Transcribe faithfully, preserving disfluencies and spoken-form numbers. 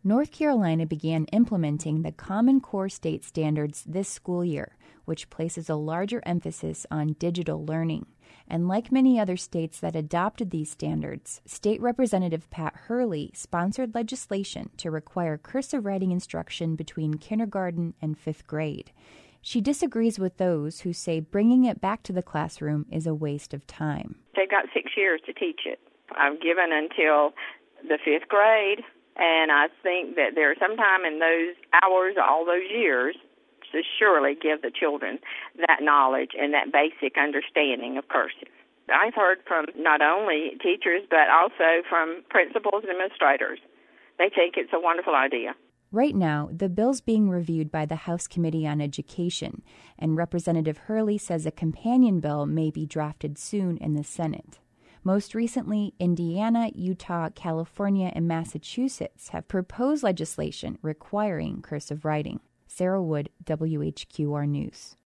North Carolina began implementing the Common Core State Standards this school year, which places a larger emphasis on digital learning. And like many other states that adopted these standards, State Representative Pat Hurley sponsored legislation to require cursive writing instruction between kindergarten and fifth grade. She disagrees with those who say bringing it back to the classroom is a waste of time. They've got six years to teach it. I've given until the fifth grade, and I think that there's sometime in those hours, all those years, to surely give the children that knowledge and that basic understanding of cursive. I've heard from not only teachers, but also from principals and administrators. They think it's a wonderful idea. Right now, the bill's being reviewed by the House Committee on Education, and Representative Hurley says a companion bill may be drafted soon in the Senate. Most recently, Indiana, Utah, California, and Massachusetts have proposed legislation requiring cursive writing. Sarah Wood, W H Q R News.